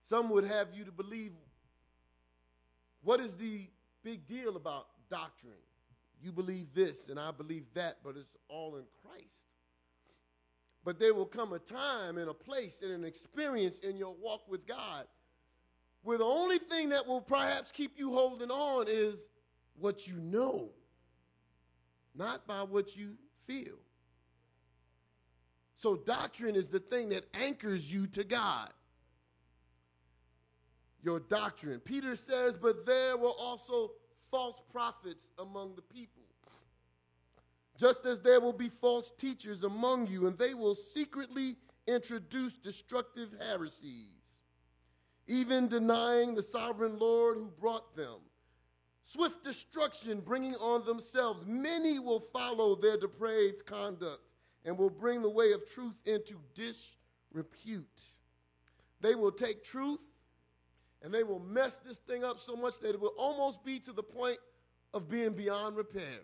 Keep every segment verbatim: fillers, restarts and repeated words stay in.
Some would have you to believe, what is the big deal about doctrine? You believe this and I believe that, but it's all in Christ. But there will come a time and a place and an experience in your walk with God where the only thing that will perhaps keep you holding on is what you know, not by what you feel. So doctrine is the thing that anchors you to God. Your doctrine. Peter says, but there were also false prophets among the people, just as there will be false teachers among you, and they will secretly introduce destructive heresies, even denying the sovereign Lord who brought them. Swift destruction bringing on themselves. Many will follow their depraved conduct and will bring the way of truth into disrepute. They will take truth and they will mess this thing up so much that it will almost be to the point of being beyond repair.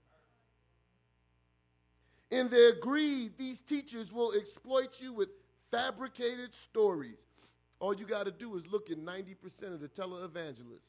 In their greed, these teachers will exploit you with fabricated stories. All you got to do is look at ninety percent of the televangelists.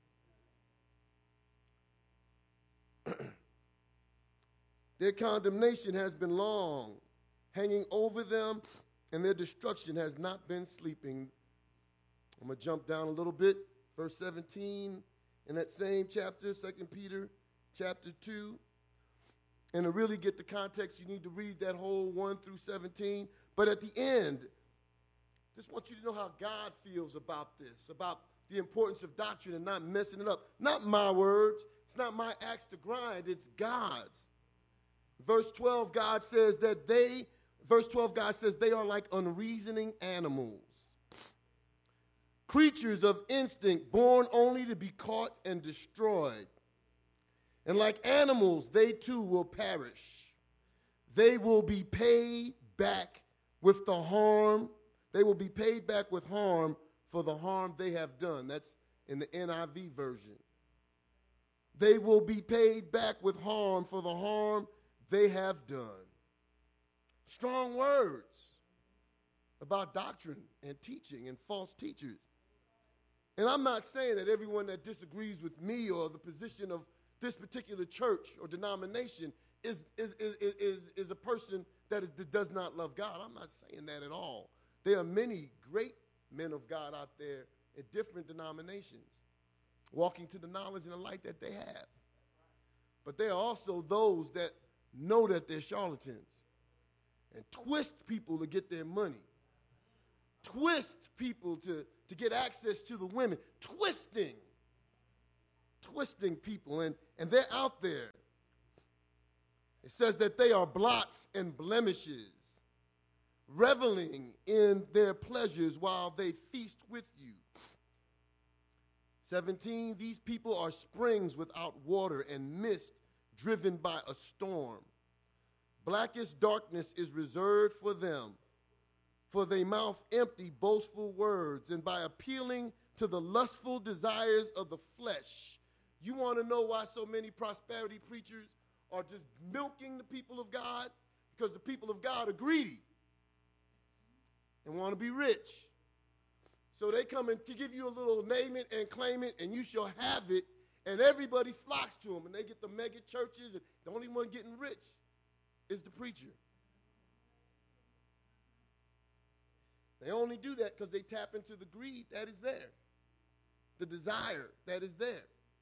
Their condemnation has been long, hanging over them, and their destruction has not been sleeping. I'm going to jump down a little bit. Verse seventeen in that same chapter, Second Peter chapter two. And to really get the context, you need to read that whole one through seventeen. But at the end, just want you to know how God feels about this, about the importance of doctrine and not messing it up. Not my words. It's not my axe to grind. It's God's. Verse twelve, God says that they, verse twelve, God says they are like unreasoning animals, creatures of instinct, born only to be caught and destroyed. And like animals, they too will perish. They will be paid back with the harm. They will be paid back with harm for the harm they have done. That's in the N I V version. They will be paid back with harm for the harm they have done. Strong words about doctrine and teaching and false teachers. And I'm not saying that everyone that disagrees with me or the position of this particular church or denomination is, is, is, is, is a person that is, that does not love God. I'm not saying that at all. There are many great men of God out there in different denominations, walking to the knowledge and the light that they have. But there are also those that know that they're charlatans and twist people to get their money, twist people to, to get access to the women, twisting, twisting people, and, and they're out there. It says that they are blots and blemishes, reveling in their pleasures while they feast with you. seventeen, these people are springs without water and mist driven by a storm. Blackest darkness is reserved for them, for they mouth empty, boastful words, and by appealing to the lustful desires of the flesh. You want to know why so many prosperity preachers are just milking the people of God? Because the people of God are greedy and want to be rich. So they come in to give you a little name it and claim it, and you shall have it, and everybody flocks to them, and they get the mega churches, and the only one getting rich is the preacher. They only do that because they tap into the greed that is there, the desire that is there.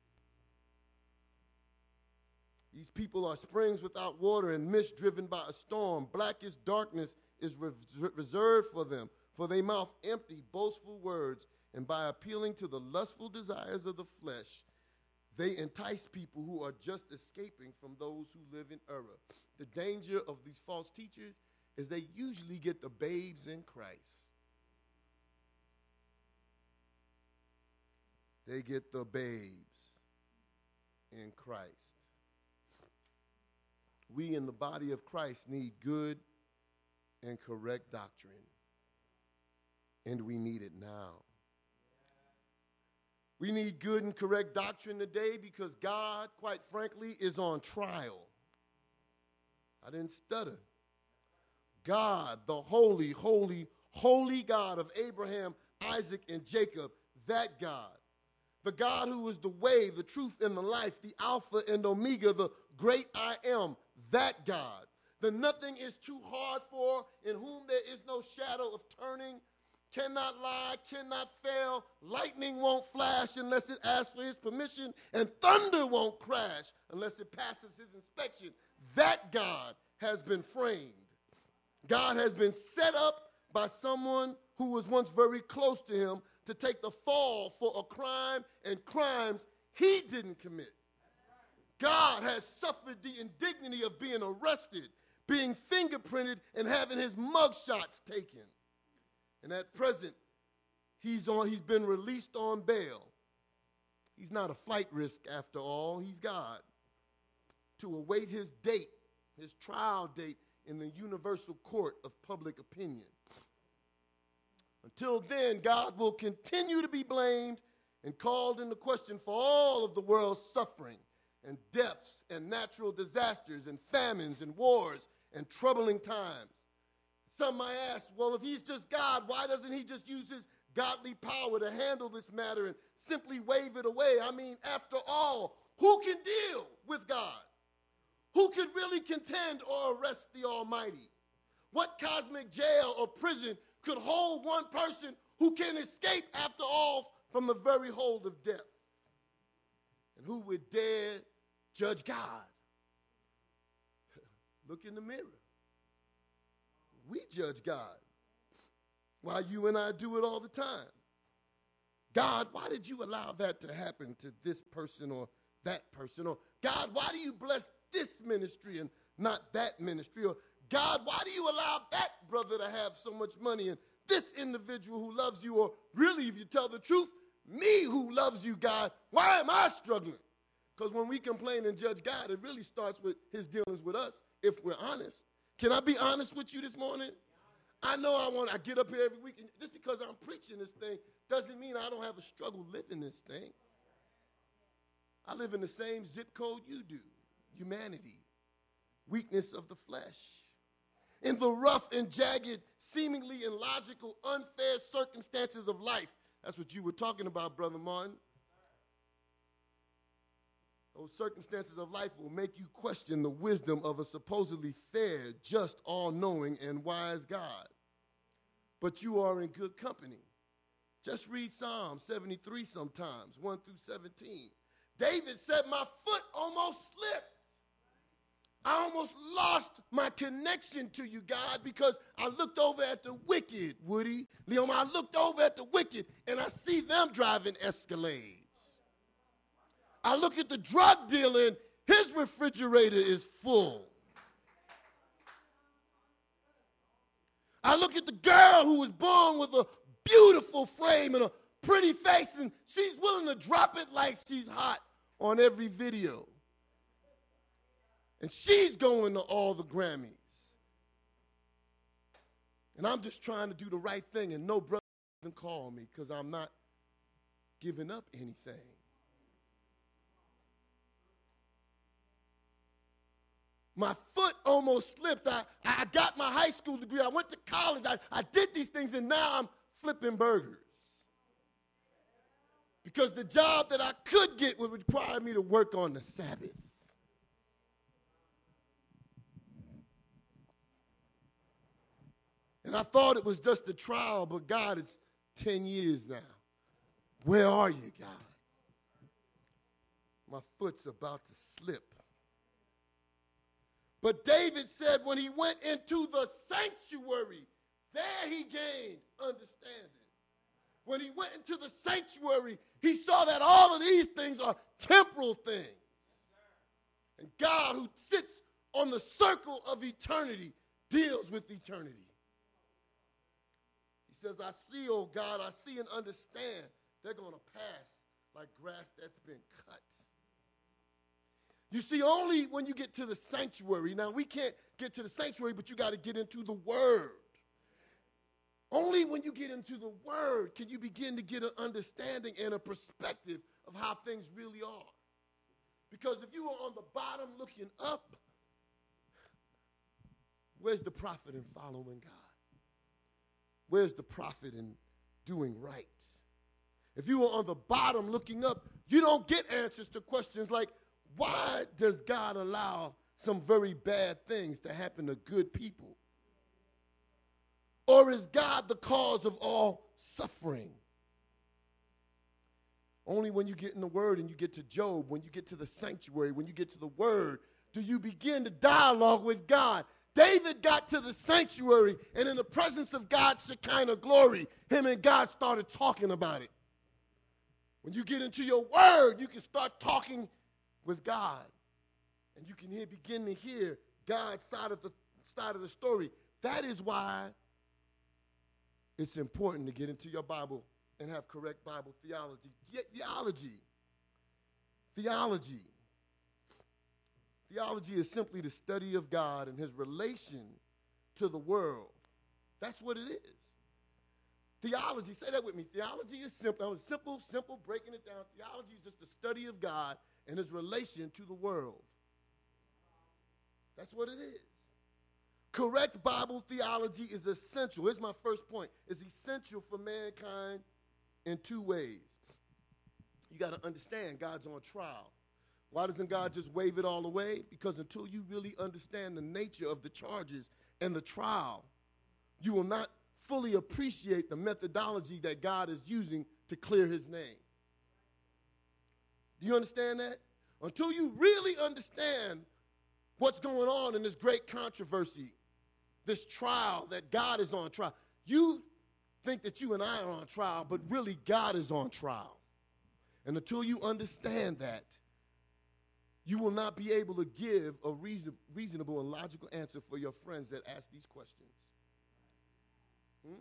These people are springs without water and mist driven by a storm. Blackest darkness is re- reserved for them, for they mouth empty, boastful words, and by appealing to the lustful desires of the flesh, they entice people who are just escaping from those who live in error. The danger of these false teachers is they usually get the babes in Christ. They get the babes in Christ. We in the body of Christ need good and correct doctrine, and we need it now. We need good and correct doctrine today because God, quite frankly, is on trial. I didn't stutter. God, the holy, holy, holy God of Abraham, Isaac, and Jacob, that God. The God who is the way, the truth, and the life, the Alpha and Omega, the great I am, that God. The nothing is too hard for, in whom there is no shadow of turning, cannot lie, cannot fail, lightning won't flash unless it asks for his permission, and thunder won't crash unless it passes his inspection. That God has been framed. God has been set up by someone who was once very close to him to take the fall for a crime and crimes he didn't commit. God has suffered the indignity of being arrested, being fingerprinted, and having his mugshots taken. And at present, he's on, he's been released on bail. He's not a flight risk after all. He's God. To await his date, his trial date in the universal court of public opinion. Until then, God will continue to be blamed and called into question for all of the world's suffering and deaths and natural disasters and famines and wars and troubling times. Some might ask, well, if he's just God, why doesn't he just use his godly power to handle this matter and simply wave it away? I mean, after all, who can deal with God? Who could really contend or arrest the Almighty? What cosmic jail or prison could hold one person who can escape, after all, from the very hold of death? And who would dare judge God? Look in the mirror. We judge God, while you and I do it all the time. God, why did you allow that to happen to this person or that person? Or God, why do you bless this ministry and not that ministry? Or God, why do you allow that brother to have so much money and this individual who loves you? Or really, if you tell the truth, me who loves you, God, why am I struggling? Because when we complain and judge God, it really starts with his dealings with us, if we're honest. Can I be honest with you this morning? I know I want, I get up here every week, and just because I'm preaching this thing doesn't mean I don't have a struggle living this thing. I live in the same zip code you do. Humanity, weakness of the flesh. In the rough and jagged, seemingly illogical, unfair circumstances of life. That's what you were talking about, Brother Martin. Those circumstances of life will make you question the wisdom of a supposedly fair, just, all-knowing, and wise God. But you are in good company. Just read Psalm seventy-three sometimes, one through seventeen. David said, my foot almost slipped. I almost lost my connection to you, God, because I looked over at the wicked, Woody. Leon, I looked over at the wicked, and I see them driving Escalades. I look at the drug dealer, and his refrigerator is full. I look at the girl who was born with a beautiful frame and a pretty face, and she's willing to drop it like she's hot on every video. And she's going to all the Grammys. And I'm just trying to do the right thing, and no brother can call me because I'm not giving up anything. My foot almost slipped. I, I got my high school degree. I went to college. I, I did these things, and now I'm flipping burgers. Because the job that I could get would require me to work on the Sabbath. And I thought it was just a trial, but God, it's ten years now. Where are you, God? My foot's about to slip. But David said when he went into the sanctuary, there he gained understanding. When he went into the sanctuary, he saw that all of these things are temporal things. And God, who sits on the circle of eternity, deals with eternity. He says, I see, oh God, I see and understand they're going to pass like grass that's been cut. You see, only when you get to the sanctuary, now we can't get to the sanctuary, but you got to get into the Word. Only when you get into the Word can you begin to get an understanding and a perspective of how things really are. Because if you are on the bottom looking up, where's the profit in following God? where's the profit in doing right? If you were on the bottom looking up, you don't get answers to questions like, why does God allow some very bad things to happen to good people? Or is God the cause of all suffering? Only when you get in the Word and you get to Job, when you get to the sanctuary, when you get to the Word, do you begin to dialogue with God. David got to the sanctuary, and in the presence of God's Shekinah glory, him and God started talking about it. When you get into your Word, you can start talking with God. And you can hear, begin to hear God's side of the side of the story. That is why it's important to get into your Bible and have correct Bible theology. Theology. Theology. Theology is simply the study of God and his relation to the world. That's what it is. Theology, say that with me. Theology is simple, simple, simple, breaking it down. Theology is just the study of God and his relation to the world. That's what it is. Correct Bible theology is essential. Here's my first point. It's essential for mankind in two ways. You got to understand God's on trial. Why doesn't God just wave it all away? Because until you really understand the nature of the charges and the trial, you will not fully appreciate the methodology that God is using to clear his name. Do you understand that? Until you really understand what's going on in this great controversy, this trial that God is on trial, you think that you and I are on trial, but really God is on trial. And until you understand that, you will not be able to give a reason, reasonable and logical answer for your friends that ask these questions. Hmm?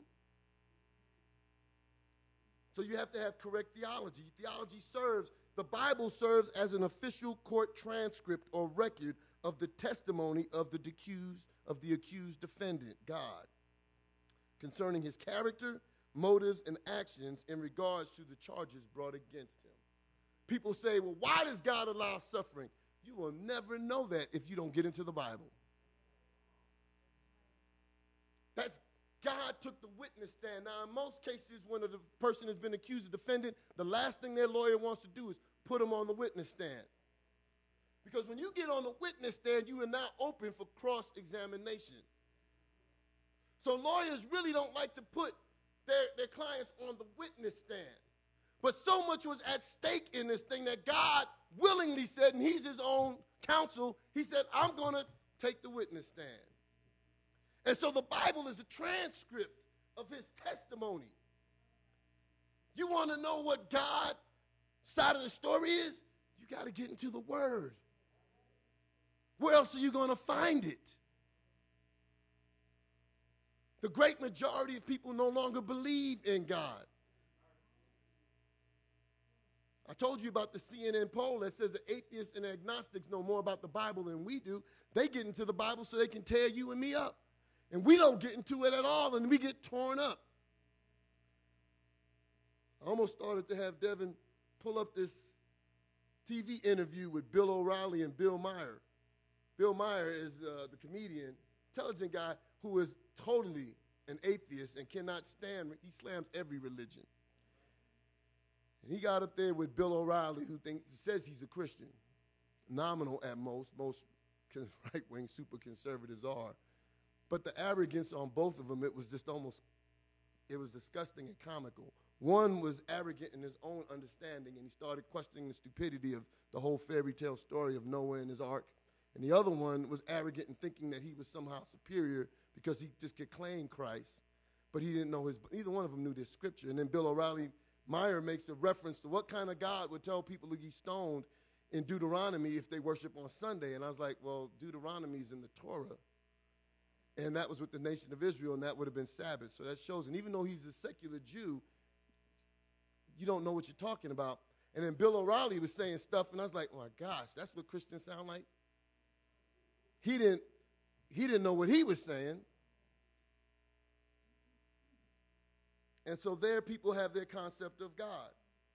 So you have to have correct theology. Theology serves, the Bible serves as an official court transcript or record of the testimony of the accused, of the accused defendant, God, concerning his character, motives, and actions in regards to the charges brought against him. People say, well, why does God allow suffering? You will never know that if you don't get into the Bible. That's God took the witness stand. Now, in most cases, when the person has been accused of defendant, the last thing their lawyer wants to do is put them on the witness stand. Because when you get on the witness stand, you are now open for cross-examination. So lawyers really don't like to put their, their clients on the witness stand. But so much was at stake in this thing that God willingly said, and he's his own counsel, he said, I'm going to take the witness stand. And so the Bible is a transcript of his testimony. You want to know what God's side of the story is? You got to get into the Word. Where else are you going to find it? The great majority of people no longer believe in God. I told you about the C N N poll that says that atheists and agnostics know more about the Bible than we do. They get into the Bible so they can tear you and me up. And we don't get into it at all, and we get torn up. I almost started to have Devin pull up this T V interview with Bill O'Reilly and Bill Maher. Bill Maher is uh, the comedian, intelligent guy who is totally an atheist and cannot stand, he slams every religion. And he got up there with Bill O'Reilly, who, think, who says he's a Christian, nominal at most. Most right-wing super conservatives are. But the arrogance on both of them, it was just almost, it was disgusting and comical. One was arrogant in his own understanding, and he started questioning the stupidity of the whole fairy tale story of Noah and his ark. And the other one was arrogant in thinking that he was somehow superior because he just could claim Christ, but he didn't know his, neither one of them knew this scripture. And then Bill O'Reilly Meyer makes a reference to what kind of God would tell people to be stoned in Deuteronomy if they worship on Sunday. And I was like, well, Deuteronomy is in the Torah. And that was with the nation of Israel, and that would have been Sabbath. So that shows, and even though he's a secular Jew, you don't know what you're talking about. And then Bill O'Reilly was saying stuff, and I was like, oh my gosh, that's what Christians sound like? He didn't, he didn't know what he was saying. And so there people have their concept of God.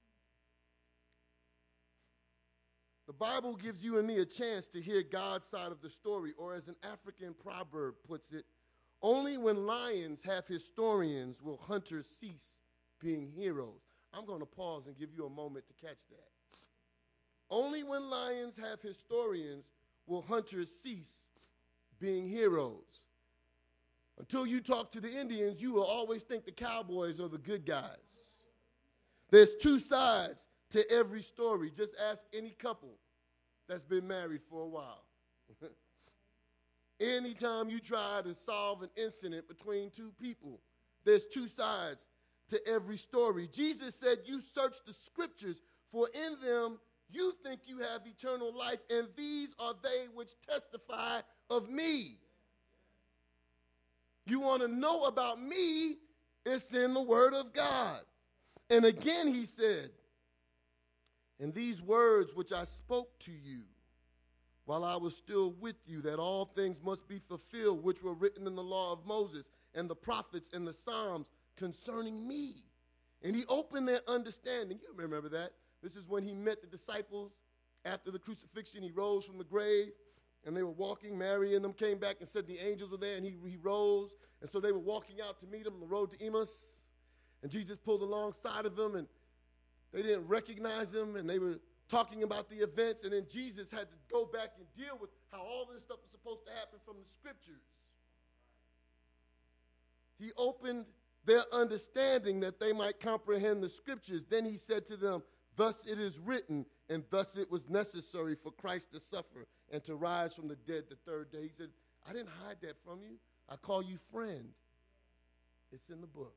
The Bible gives you and me a chance to hear God's side of the story, or as an African proverb puts it, Only when lions have historians will hunters cease being heroes. I'm going to pause and give you a moment to catch that. Only when lions have historians will hunters cease being heroes. Until you talk to the Indians, you will always think the cowboys are the good guys. There's two sides to every story. Just ask any couple that's been married for a while. Anytime you try to solve an incident between two people, there's two sides to every story. Jesus said, you search the scriptures, for in them you think you have eternal life, and these are they which testify of me. You want to know about me, it's in the word of God. And again he said, and these words which I spoke to you while I was still with you, that all things must be fulfilled, which were written in the law of Moses and the prophets and the Psalms concerning me. And he opened their understanding. You remember that. This is when he met the disciples after the crucifixion. He rose from the grave, and they were walking. Mary and them came back and said the angels were there, and he, he rose. And so they were walking out to meet him on the road to Emmaus. And Jesus pulled alongside of them, and they didn't recognize him, and they were talking about the events, and then Jesus had to go back and deal with how all this stuff was supposed to happen from the scriptures. He opened their understanding that they might comprehend the scriptures. Then he said to them, thus it is written, and thus it was necessary for Christ to suffer and to rise from the dead the third day. He said, I didn't hide that from you. I call you friend. It's in the book.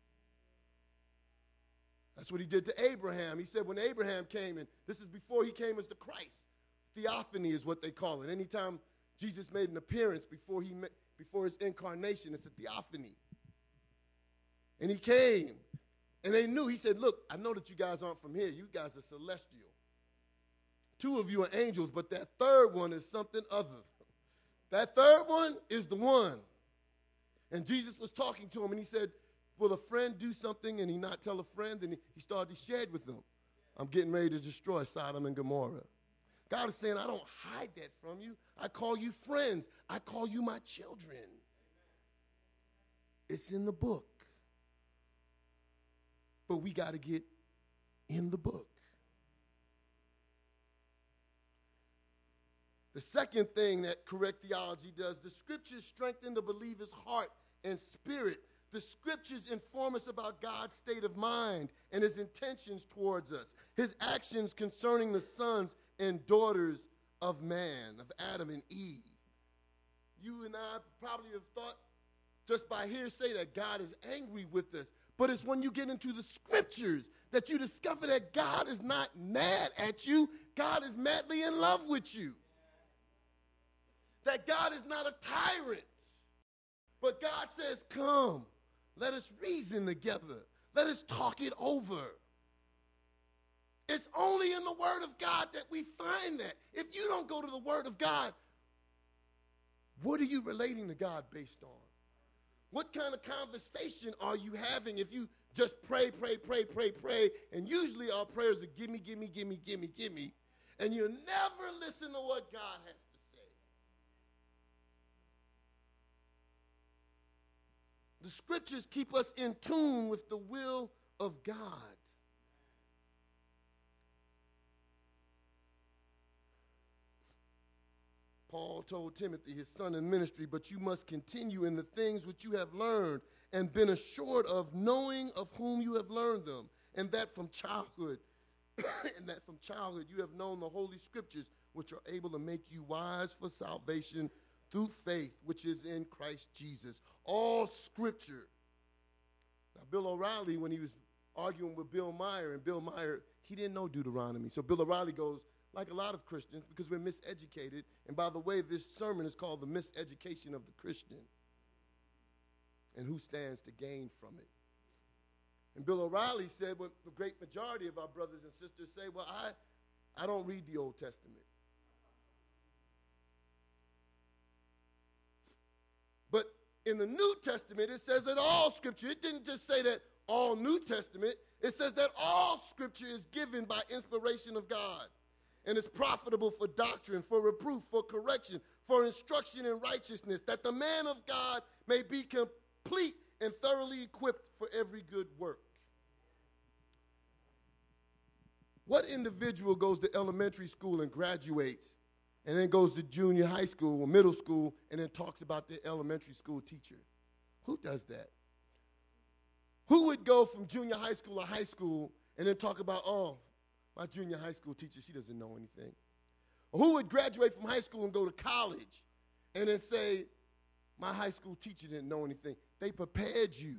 That's what he did to Abraham. He said when Abraham came, and this is before he came as the Christ. Theophany is what they call it. Anytime Jesus made an appearance before he met, before his incarnation, it's a theophany. And he came, and they knew. He said, look, I know that you guys aren't from here. You guys are celestial. Two of you are angels, but that third one is something other. That third one is the one. And Jesus was talking to him, and he said, will a friend do something and he not tell a friend? And he started to share it with them. I'm getting ready to destroy Sodom and Gomorrah. God is saying, I don't hide that from you. I call you friends. I call you my children. It's in the book. But we got to get in the book. The second thing that correct theology does, the scriptures strengthen the believer's heart and spirit. The scriptures inform us about God's state of mind and his intentions towards us, his actions concerning the sons and daughters of man, of Adam and Eve. You and I probably have thought just by hearsay that God is angry with us, but it's when you get into the scriptures that you discover that God is not mad at you. God is madly in love with you. That God is not a tyrant, but God says, come. Let us reason together. Let us talk it over. It's only in the Word of God that we find that. If you don't go to the Word of God, what are you relating to God based on? What kind of conversation are you having if you just pray, pray, pray, pray, pray, and usually our prayers are gimme, gimme, gimme, gimme, gimme, and you never listen to what God has to say. The scriptures keep us in tune with the will of God. Paul told Timothy, his son in ministry, but you must continue in the things which you have learned and been assured of, knowing of whom you have learned them, and that from childhood, and that from childhood you have known the holy scriptures, which are able to make you wise for salvation through faith, which is in Christ Jesus. All scripture. Now, Bill O'Reilly, when he was arguing with Bill Maher, and Bill Maher, he didn't know Deuteronomy. So Bill O'Reilly goes, like a lot of Christians, because we're miseducated. And by the way, this sermon is called The Miseducation of the Christian, and who stands to gain from it. And Bill O'Reilly said what the great majority of our brothers and sisters say, well, I, I don't read the Old Testament. But in the New Testament, it says that all scripture, it didn't just say that all New Testament, it says that all scripture is given by inspiration of God. And it's profitable for doctrine, for reproof, for correction, for instruction in righteousness, that the man of God may be complete and thoroughly equipped for every good work. What individual goes to elementary school and graduates and then goes to junior high school or middle school and then talks about their elementary school teacher? Who does that? Who would go from junior high school or high school and then talk about, oh, my junior high school teacher, she doesn't know anything? Or who would graduate from high school and go to college and then say, my high school teacher didn't know anything? They prepared you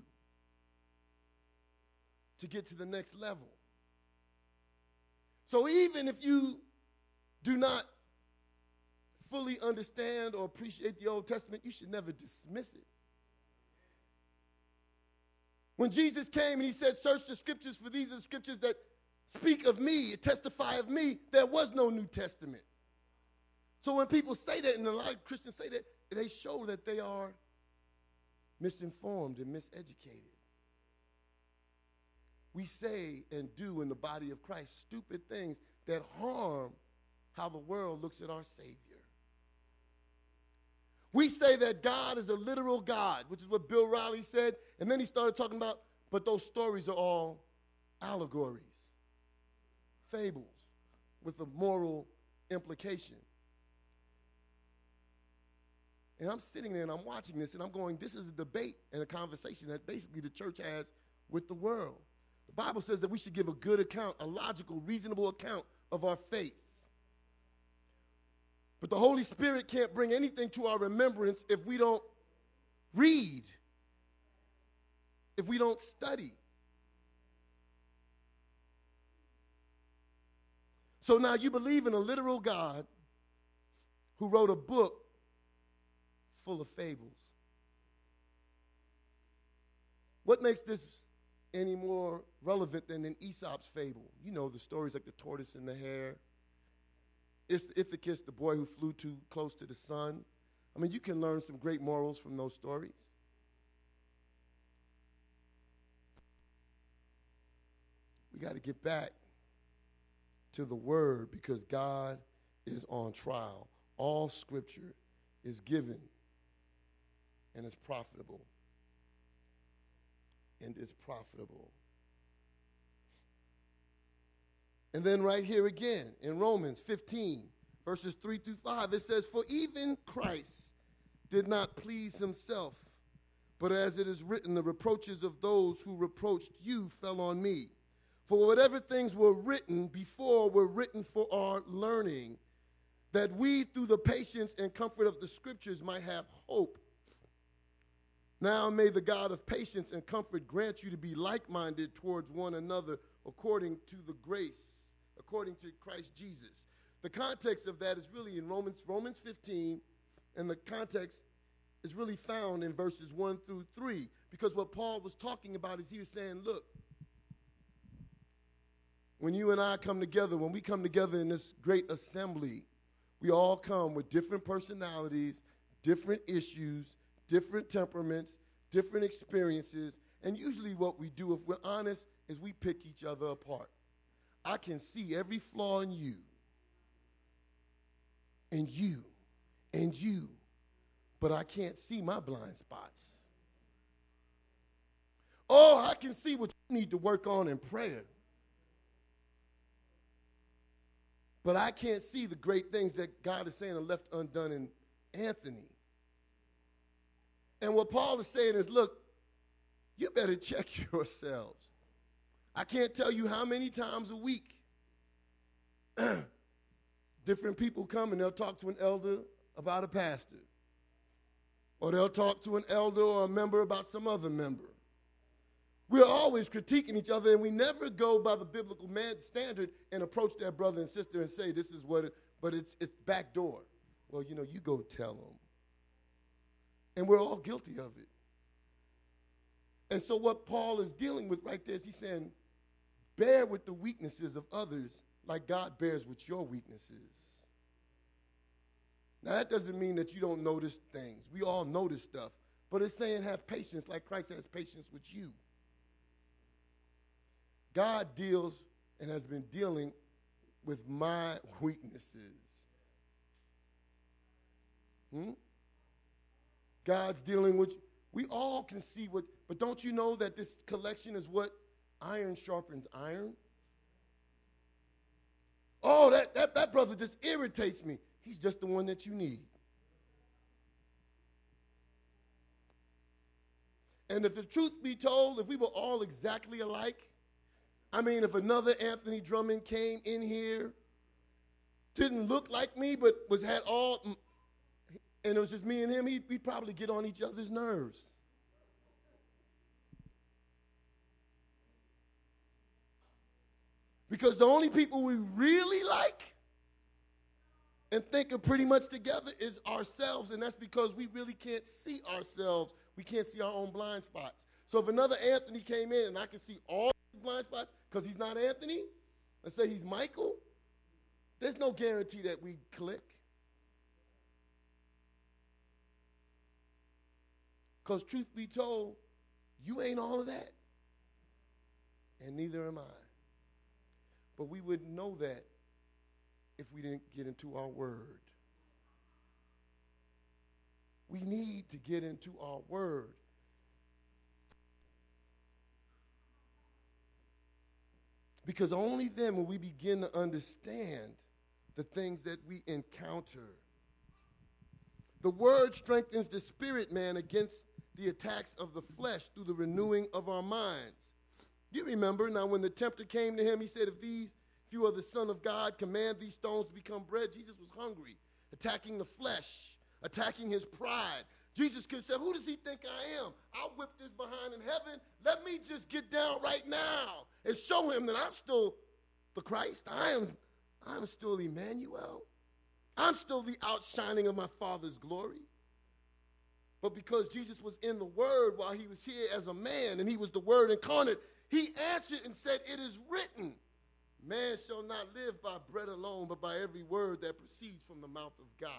to get to the next level. So even if you do not fully understand or appreciate the Old Testament, you should never dismiss it. When Jesus came and he said, search the scriptures, for these are the scriptures that speak of me, testify of me, there was no New Testament. So when people say that, and a lot of Christians say that, they show that they are misinformed and miseducated. We say and do in the body of Christ stupid things that harm how the world looks at our Savior. We say that God is a literal God, which is what Bill Riley said, and then he started talking about, but those stories are all allegories, fables, with a moral implication. And I'm sitting there and I'm watching this and I'm going, this is a debate and a conversation that basically the church has with the world. The Bible says that we should give a good account, a logical, reasonable account of our faith. But the Holy Spirit can't bring anything to our remembrance if we don't read, if we don't study. So now you believe in a literal God who wrote a book full of fables. What makes this any more relevant than an Aesop's fable? You know the stories like the tortoise and the hare. It's Ithacus, the boy who flew too close to the sun. I mean, you can learn some great morals from those stories. We got to get back to the word because God is on trial. All scripture is given and is profitable. And is profitable. And then right here again in Romans fifteen, verses three through five, it says, for even Christ did not please himself, but as it is written, the reproaches of those who reproached you fell on me. For whatever things were written before were written for our learning, that we through the patience and comfort of the scriptures might have hope. Now may the God of patience and comfort grant you to be like-minded towards one another according to the grace, according to Christ Jesus. The context of that is really in Romans, Romans fifteen, and the context is really found in verses one through three, because what Paul was talking about is he was saying, look, when you and I come together, when we come together in this great assembly, we all come with different personalities, different issues, different temperaments, different experiences, and usually what we do, if we're honest, is we pick each other apart. I can see every flaw in you, and you, and you, but I can't see my blind spots. Oh, I can see what you need to work on in prayer, but I can't see the great things that God is saying are left undone in Anthony. And what Paul is saying is, look, you better check yourselves. I can't tell you how many times a week different people come and they'll talk to an elder about a pastor. Or they'll talk to an elder or a member about some other member. We're always critiquing each other, and we never go by the biblical man standard and approach that brother and sister and say, this is what it, but it's, it's back door. Well, you know, you go tell them. And we're all guilty of it. And so what Paul is dealing with right there is he's saying, bear with the weaknesses of others like God bears with your weaknesses. Now, that doesn't mean that you don't notice things. We all notice stuff. But it's saying have patience like Christ has patience with you. God deals and has been dealing with my weaknesses. Hmm? God's dealing with, we all can see what, but don't you know that this collection is what iron sharpens iron? Oh, that, that, that brother just irritates me. He's just the one that you need. And if the truth be told, if we were all exactly alike, I mean, if another Anthony Drummond came in here, didn't look like me, but was had all, and it was just me and him, he'd, we'd probably get on each other's nerves. Because the only people we really like and think are pretty much together is ourselves, and that's because we really can't see ourselves. We can't see our own blind spots. So if another Anthony came in and I can see all his blind spots because he's not Anthony, let's say he's Michael, there's no guarantee that we click. Because truth be told, you ain't all of that, and neither am I. But we wouldn't know that if we didn't get into our word. We need to get into our word. Because only then will we begin to understand the things that we encounter. The word strengthens the spirit man against the attacks of the flesh through the renewing of our minds. You remember, now when the tempter came to him, he said, if these, if you are the Son of God, command these stones to become bread. Jesus was hungry, attacking the flesh, attacking his pride. Jesus could have said, who does he think I am? I'll whip this behind in heaven. Let me just get down right now and show him that I'm still the Christ. I am, I'm still Emmanuel. I'm still the outshining of my Father's glory. But because Jesus was in the Word while he was here as a man, and he was the Word incarnate, he answered and said, it is written, man shall not live by bread alone, but by every word that proceeds from the mouth of God.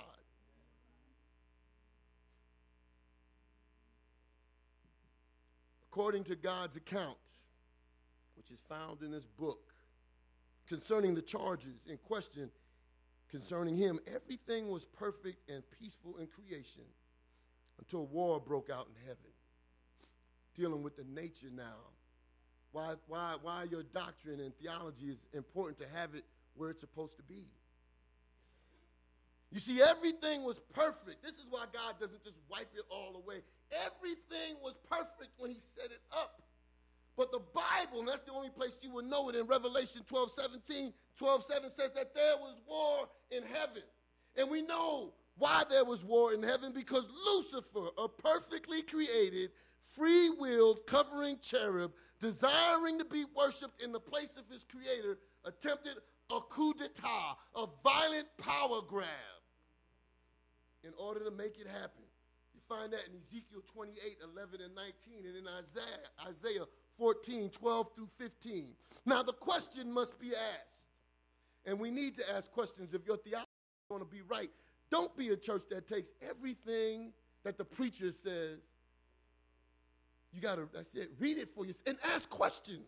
According to God's account, which is found in this book, concerning the charges in question concerning him, everything was perfect and peaceful in creation until war broke out in heaven. Dealing with the nature now. Why, why, why your doctrine and theology is important to have it where it's supposed to be. You see, everything was perfect. This is why God doesn't just wipe it all away. Everything was perfect when he set it up. But the Bible, and that's the only place you will know it, in Revelation twelve seventeen, twelve seven says that there was war in heaven. And we know why there was war in heaven, because Lucifer, a perfectly created, free-willed, covering cherub, desiring to be worshipped in the place of his creator, attempted a coup d'etat, a violent power grab in order to make it happen. You find that in Ezekiel twenty-eight, eleven, and nineteen, and in Isaiah, Isaiah fourteen, twelve through fifteen. Now the question must be asked, and we need to ask questions if your theology is going to be right. Don't be a church that takes everything that the preacher says. You got to, that's it, read it for yourself and ask questions.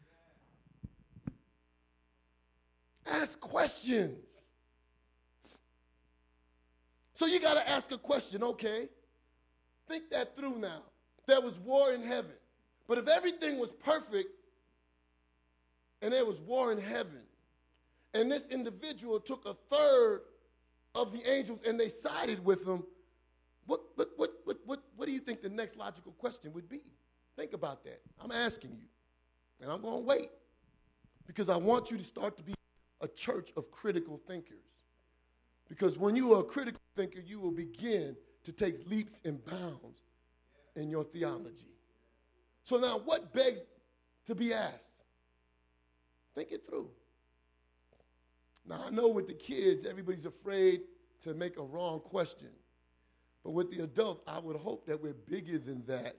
Ask questions. So you got to ask a question, okay? Think that through now. There was war in heaven. But if everything was perfect and there was war in heaven, and this individual took a third of the angels and they sided with them, what, what, what, what, what, what do you think the next logical question would be? Think about that. I'm asking you. And I'm going to wait. Because I want you to start to be a church of critical thinkers. Because when you are a critical thinker, you will begin to take leaps and bounds in your theology. So now what begs to be asked? Think it through. Now I know with the kids, everybody's afraid to make a wrong question. But with the adults, I would hope that we're bigger than that.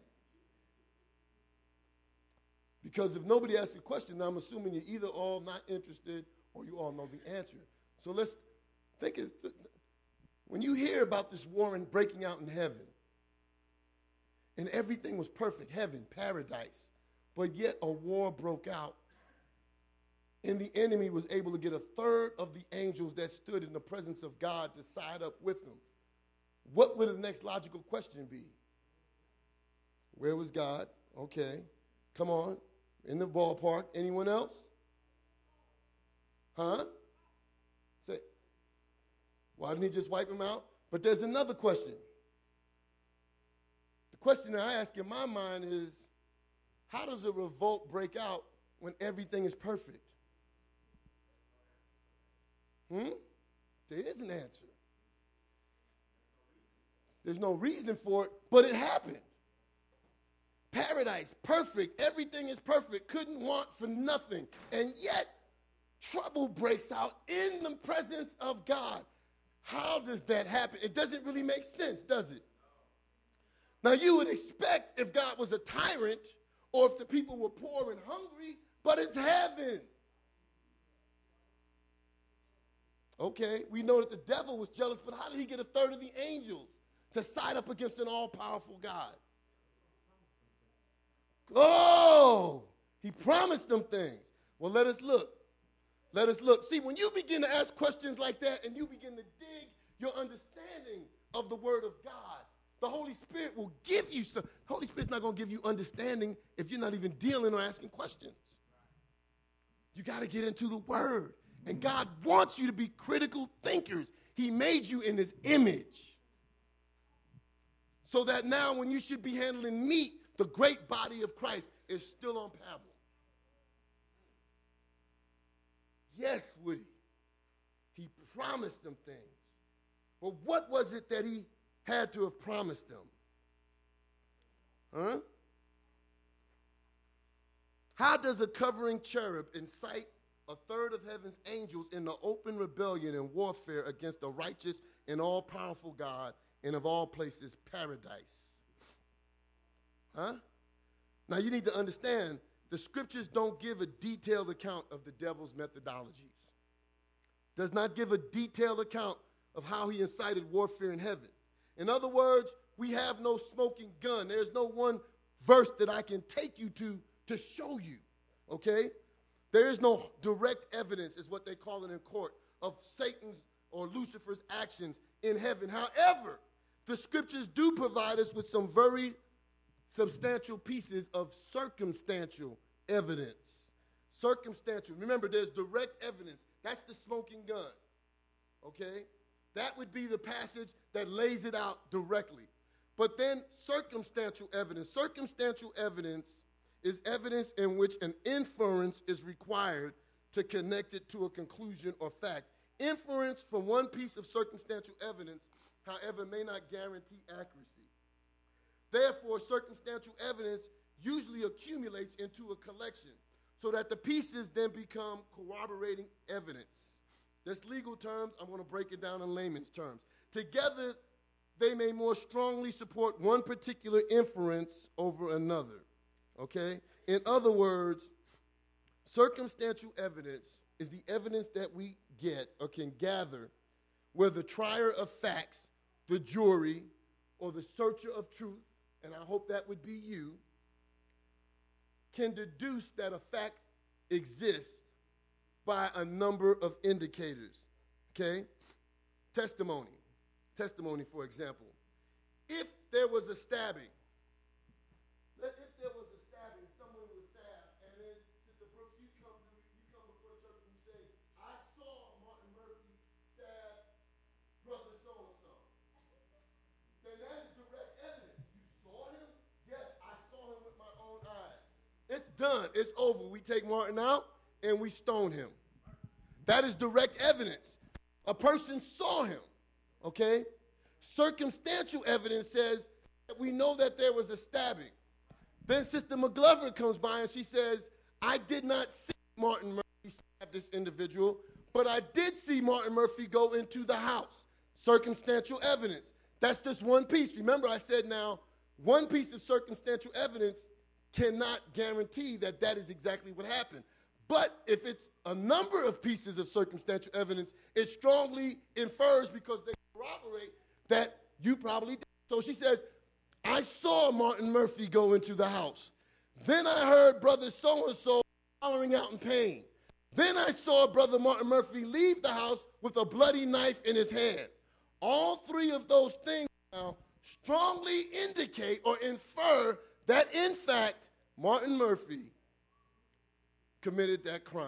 Because if nobody asks a question, I'm assuming you're either all not interested or you all know the answer. So let's think it. Th- when you hear about this war and breaking out in heaven, and everything was perfect, heaven, paradise, but yet a war broke out, and the enemy was able to get a third of the angels that stood in the presence of God to side up with them. what would the next logical question be? Where was God? Okay. Come on. In the ballpark. Anyone else? Huh? Say, why didn't he just wipe him out? But there's another question. The question that I ask in my mind is, how does a revolt break out when everything is perfect? Hmm? There is an answer. There's no reason for it, but it happened. Paradise, perfect, everything is perfect, couldn't want for nothing. And yet, trouble breaks out in the presence of God. How does that happen? It doesn't really make sense, does it? Now, you would expect if God was a tyrant or if the people were poor and hungry, but it's heaven. Okay, we know that the devil was jealous, but how did he get a third of the angels to side up against an all-powerful God? Oh, he promised them things. Well, let us look. Let us look. See, when you begin to ask questions like that and you begin to dig your understanding of the Word of God, the Holy Spirit will give you stuff. The Holy Spirit's not going to give you understanding if you're not even dealing or asking questions. You got to get into the Word. And God wants you to be critical thinkers. He made you in His image. So that now when you should be handling meat, the great body of Christ is still on paddle. Yes, Woody. He promised them things. But what was it that he had to have promised them? Huh? How does a covering cherub incite a third of heaven's angels in the open rebellion and warfare against the righteous and all-powerful God and of all places, paradise? Huh? Now you need to understand, the scriptures don't give a detailed account of the devil's methodologies. Does not give a detailed account of how he incited warfare in heaven. In other words, we have no smoking gun. There's no one verse that I can take you to to show you, okay? There is no direct evidence, is what they call it in court, of Satan's or Lucifer's actions in heaven. However, the scriptures do provide us with some very substantial pieces of circumstantial evidence. Circumstantial. Remember, there's direct evidence. That's the smoking gun, okay? That would be the passage that lays it out directly. But then circumstantial evidence. Circumstantial evidence is evidence in which an inference is required to connect it to a conclusion or fact. Inference from one piece of circumstantial evidence, however, may not guarantee accuracy. Therefore, circumstantial evidence usually accumulates into a collection so that the pieces then become corroborating evidence. That's legal terms. I'm going to break it down in layman's terms. Together, they may more strongly support one particular inference over another. Okay? In other words, circumstantial evidence is the evidence that we get or can gather where the trier of facts, the jury, or the searcher of truth, and I hope that would be you, can deduce that a fact exists by a number of indicators. Okay? Testimony. Testimony, for example. If there was a stabbing, if there was a stabbing, someone was stabbed, and then Sister Brooks, you come, to, you come before the church and you say, I saw Martin Murphy stab brother so-and-so. Then that is direct evidence. You saw him? Yes, I saw him with my own eyes. It's done. It's over. We take Martin out and we stone him. That is direct evidence. A person saw him. Okay? Circumstantial evidence says that we know that there was a stabbing. Then Sister McGlover comes by and she says, I did not see Martin Murphy stab this individual, but I did see Martin Murphy go into the house. Circumstantial evidence. That's just one piece. Remember, I said now, one piece of circumstantial evidence cannot guarantee that that is exactly what happened. But if it's a number of pieces of circumstantial evidence, it strongly infers because they corroborate that you probably did. So she says, I saw Martin Murphy go into the house. Then I heard brother so-and-so hollering out in pain. Then I saw brother Martin Murphy leave the house with a bloody knife in his hand. All three of those things now strongly indicate or infer that, in fact, Martin Murphy committed that crime.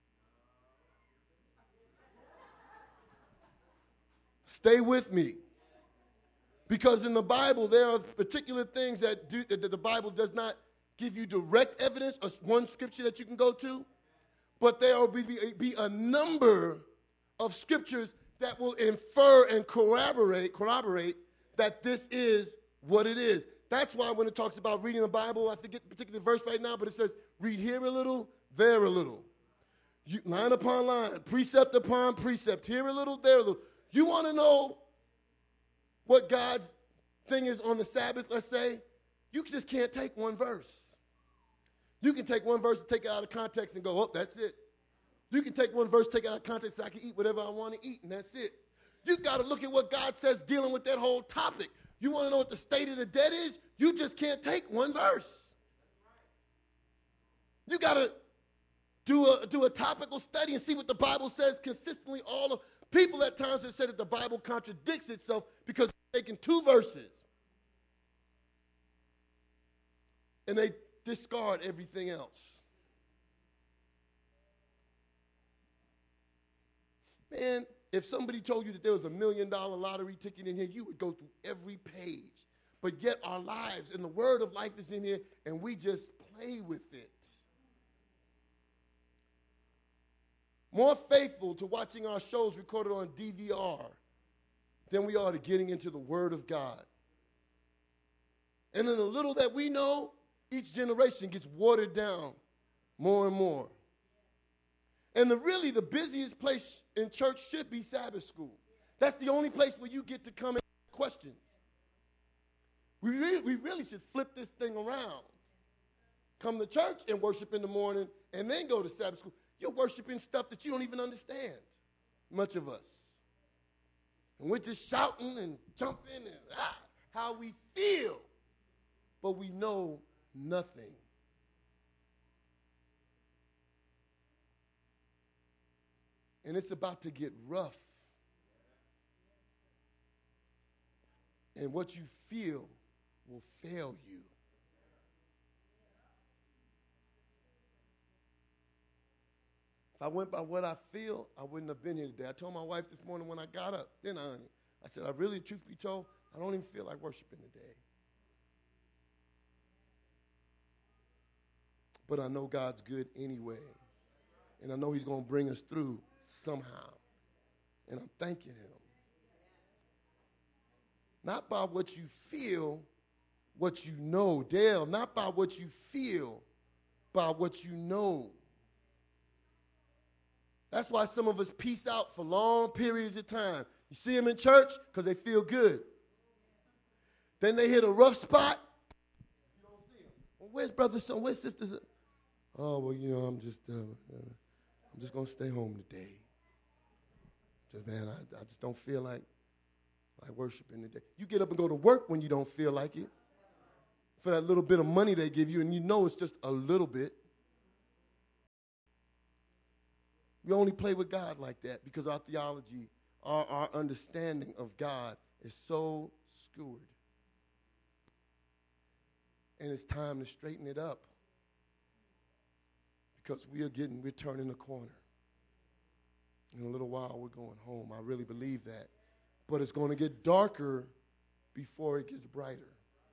Stay with me. Because in the Bible, there are particular things that, do, that the Bible does not give you direct evidence or one scripture that you can go to, but there will be, be a number of scriptures that will infer and corroborate, corroborate that this is what it is. That's why when it talks about reading the Bible, I forget the particular verse right now, but it says, read here a little, there a little. You, line upon line, precept upon precept, here a little, there a little. You want to know what God's thing is on the Sabbath, let's say? You just can't take one verse. You can take one verse and take it out of context and go, oh, that's it. You can take one verse, take it out of context, so I can eat whatever I want to eat, and that's it. You've got to look at what God says dealing with that whole topic. You want to know what the state of the dead is? You just can't take one verse. You got to do a, do a topical study and see what the Bible says consistently. All of people at times have said that the Bible contradicts itself because they're taking two verses and they discard everything else. Man, if somebody told you that there was a million dollar lottery ticket in here, you would go through every page. But yet our lives and the word of life is in here, and we just play with it. More faithful to watching our shows recorded on D V R than we are to getting into the word of God. And then the little that we know, each generation gets watered down more and more. And the really the busiest place in church should be Sabbath school. That's the only place where you get to come and ask questions. We really, we really should flip this thing around. Come to church and worship in the morning and then go to Sabbath school. You're worshiping stuff that you don't even understand, much of us. And we're just shouting and jumping and ah, how we feel, but we know nothing. And it's about to get rough. And what you feel will fail you. If I went by what I feel, I wouldn't have been here today. I told my wife this morning when I got up, didn't I, honey? I said, I really, truth be told, I don't even feel like worshiping today. But I know God's good anyway. And I know he's going to bring us through somehow. And I'm thanking him. Not by what you feel, what you know. Dale, not by what you feel, by what you know. That's why some of us peace out for long periods of time. You see them in church because they feel good. Then they hit a rough spot. You don't see them. Well, where's brother son? Where's sister son? Oh, well, you know, I'm just, uh, uh, I'm just going to stay home today. Just, man, I, I just don't feel like, like worshiping today. You get up and go to work when you don't feel like it. For that little bit of money they give you, and you know it's just a little bit. We only play with God like that because our theology, our, our understanding of God is so skewed. And it's time to straighten it up because we are getting, we're turning the corner. In a little while, we're going home. I really believe that. But it's going to get darker before it gets brighter.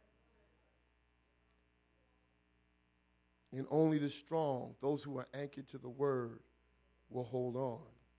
And only the strong, those who are anchored to the word, will hold on.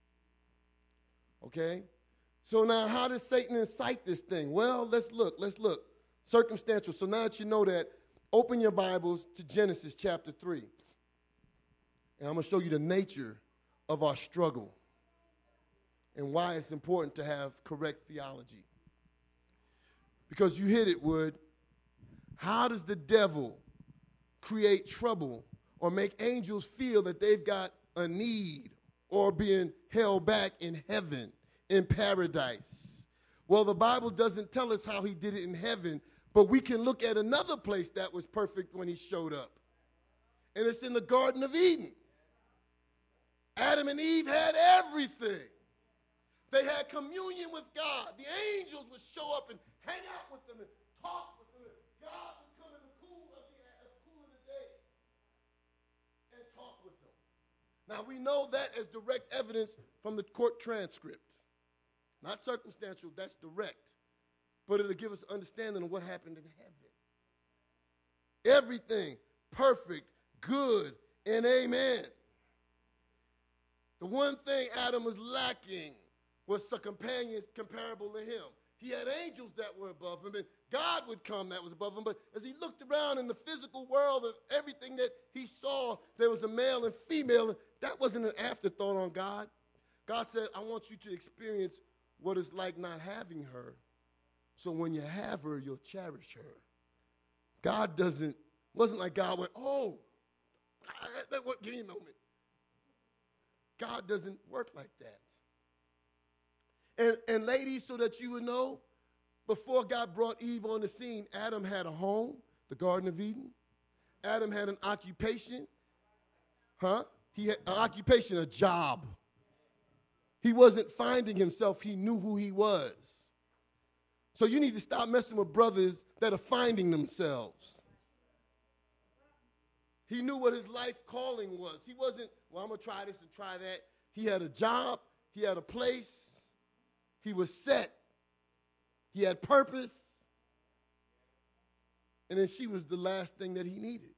Okay? So now how does Satan incite this thing? Well, let's look. Let's look. Circumstantial. So now that you know that, open your Bibles to Genesis chapter three. And I'm going to show you the nature of our struggle and why it's important to have correct theology. Because you hit it, Wood. How does the devil create trouble or make angels feel that they've got a need or being held back in heaven, in paradise? Well, the Bible doesn't tell us how he did it in heaven, but we can look at another place that was perfect when he showed up. And it's in the Garden of Eden. Adam and Eve had everything. They had communion with God. The angels would show up and hang out with them and talk with them. And God would come in the cool of the, uh, cool of the day and talk with them. Now, we know that as direct evidence from the court transcript. Not circumstantial, that's direct. But it'll give us an understanding of what happened in heaven. Everything perfect, good, and amen. The one thing Adam was lacking was a companion comparable to him. He had angels that were above him, and God would come that was above him. But as he looked around in the physical world of everything that he saw, there was a male and female. And that wasn't an afterthought on God. God said, I want you to experience what it's like not having her. So when you have her, you'll cherish her. God doesn't, wasn't like God went, oh, give me a moment. God doesn't work like that. And, and ladies, so that you would know, before God brought Eve on the scene, Adam had a home, the Garden of Eden. Adam had an occupation. Huh? He had an occupation, a job. He wasn't finding himself. He knew who he was. So you need to stop messing with brothers that are finding themselves. He knew what his life calling was. He wasn't, well, I'm going to try this and try that. He had a job. He had a place. He was set. He had purpose. And then she was the last thing that he needed.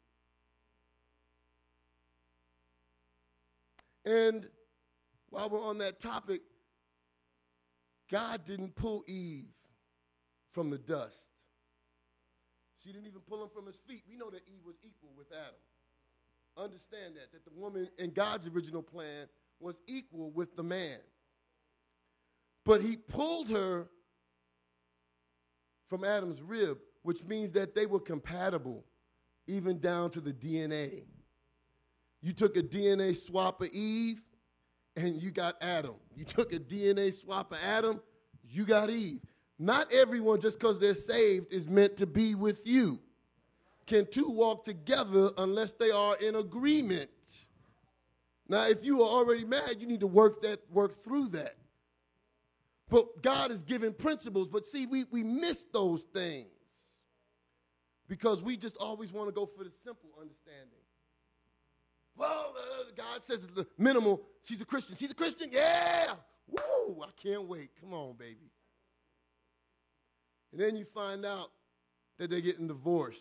And while we're on that topic, God didn't pull Eve from the dust. She didn't even pull him from his feet. We know that Eve was equal with Adam. Understand that, that the woman in God's original plan was equal with the man. But he pulled her from Adam's rib, which means that they were compatible, even down to the D N A. You took a D N A swap of Eve, and you got Adam. You took a D N A swap of Adam, you got Eve. Not everyone, just because they're saved, is meant to be with you. Can two walk together unless they are in agreement? Now, if you are already married, you need to work that, work through that. But God is giving principles. But see, we, we miss those things because we just always want to go for the simple understanding. Well, uh, God says the minimal, she's a Christian. She's a Christian? Yeah. Woo, I can't wait. Come on, baby. And then you find out that they're getting divorced.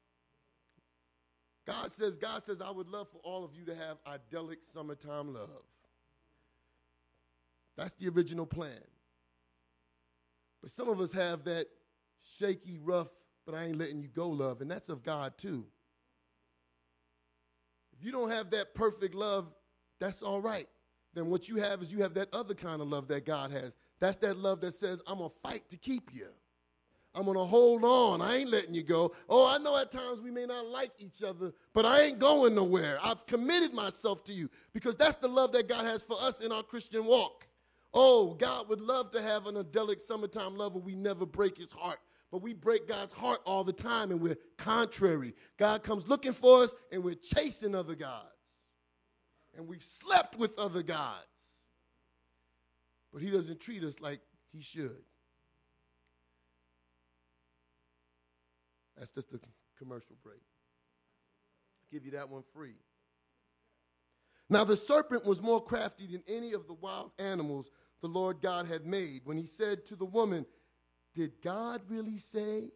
God says, God says, I would love for all of you to have idyllic summertime love. That's the original plan. But some of us have that shaky, rough, but I ain't letting you go love, and that's of God too. If you don't have that perfect love, that's all right. Then what you have is you have that other kind of love that God has. That's that love that says, I'm going to fight to keep you. I'm going to hold on. I ain't letting you go. Oh, I know at times we may not like each other, but I ain't going nowhere. I've committed myself to you because that's the love that God has for us in our Christian walk. Oh, God would love to have an idyllic summertime love where we never break his heart. But we break God's heart all the time, and we're contrary. God comes looking for us, and we're chasing other gods. And we've slept with other gods. But he doesn't treat us like he should. That's just a commercial break. I'll give you that one free. Now the serpent was more crafty than any of the wild animals the Lord God had made. When he said to the woman, did God really say,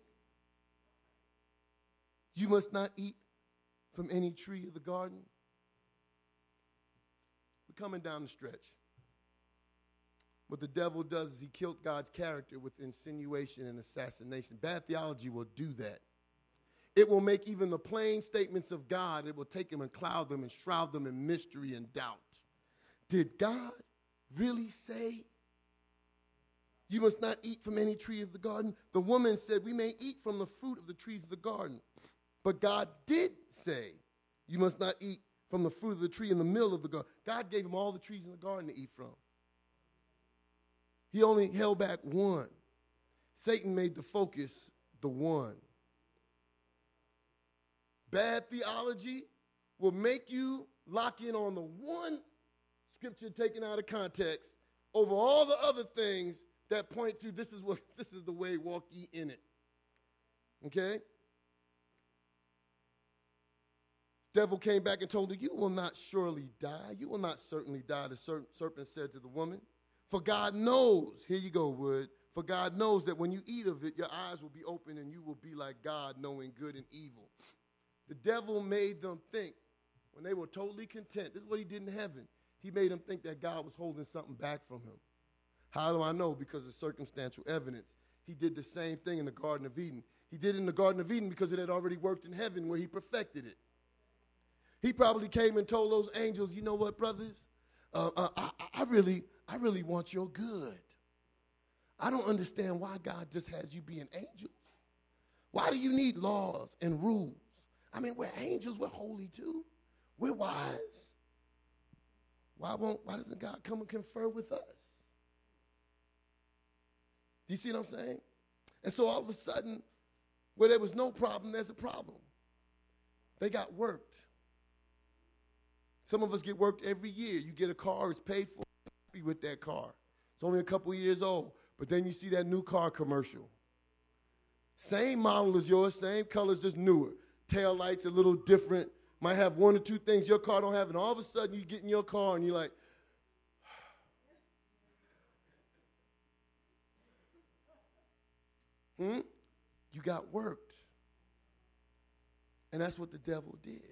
you must not eat from any tree of the garden? We're coming down the stretch. What the devil does is he killed God's character with insinuation and assassination. Bad theology will do that. It will make even the plain statements of God, it will take them and cloud them and shroud them in mystery and doubt. Did God really say, you must not eat from any tree of the garden? The woman said, we may eat from the fruit of the trees of the garden. But God did say, you must not eat from the fruit of the tree in the middle of the garden. God gave him all the trees in the garden to eat from. He only held back one. Satan made the focus the one. Bad theology will make you lock in on the one scripture taken out of context over all the other things that point to this is what this is the way, walk ye in it. Okay? Devil came back and told her, you will not surely die. You will not certainly die, the ser- serpent said to the woman. For God knows, here you go, Wood, for God knows that when you eat of it, your eyes will be open and you will be like God, knowing good and evil. The devil made them think, when they were totally content, this is what he did in heaven. He made them think that God was holding something back from him. How do I know? Because of circumstantial evidence. He did the same thing in the Garden of Eden. He did it in the Garden of Eden because it had already worked in heaven where he perfected it. He probably came and told those angels, you know what, brothers? Uh, uh, I, I really, I really want your good. I don't understand why God just has you being angels. Why do you need laws and rules? I mean, we're angels, we're holy too. We're wise. Why won't, why doesn't God come and confer with us? Do you see what I'm saying? And so all of a sudden, where there was no problem, there's a problem. They got worked. Some of us get worked every year. You get a car, it's paid for, you're happy with that car. It's only a couple of years old, but then you see that new car commercial. Same model as yours, same colors, just newer. Tail lights a little different. Might have one or two things your car don't have, and all of a sudden you get in your car and you're like, hmm? You got worked. And that's what the devil did.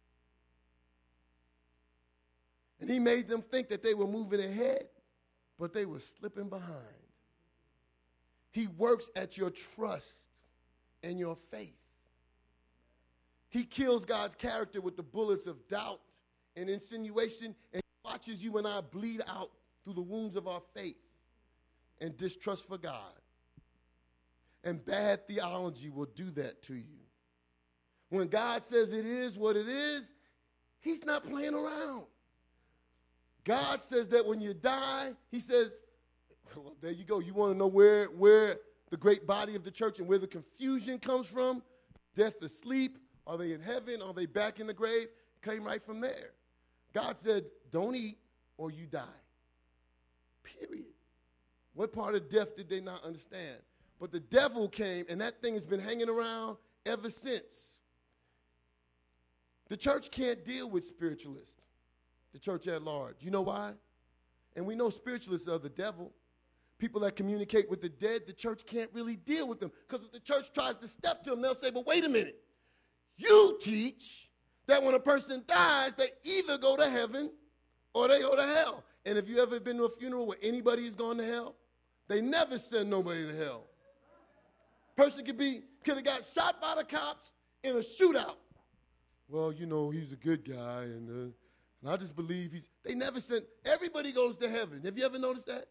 And he made them think that they were moving ahead, but they were slipping behind. He works at your trust and your faith. He kills God's character with the bullets of doubt and insinuation, and watches you and I bleed out through the wounds of our faith and distrust for God. And bad theology will do that to you. When God says it is what it is, he's not playing around. God says that when you die, he says, well, there you go. You want to know where, where the great body of the church and where the confusion comes from? Death, asleep. Are they in heaven? Are they back in the grave? It came right from there. God said, don't eat or you die. Period. What part of death did they not understand? But the devil came, and that thing has been hanging around ever since. The church can't deal with spiritualists, the church at large. You know why? And we know spiritualists are the devil. People that communicate with the dead, the church can't really deal with them. Because if the church tries to step to them, they'll say, but wait a minute. You teach that when a person dies, they either go to heaven or they go to hell. And if you ever been to a funeral where anybody has gone to hell, they never send nobody to hell. Person could be, could have got shot by the cops in a shootout. Well, you know, he's a good guy, and, uh, and I just believe he's, they never sent, everybody goes to heaven. Have you ever noticed that?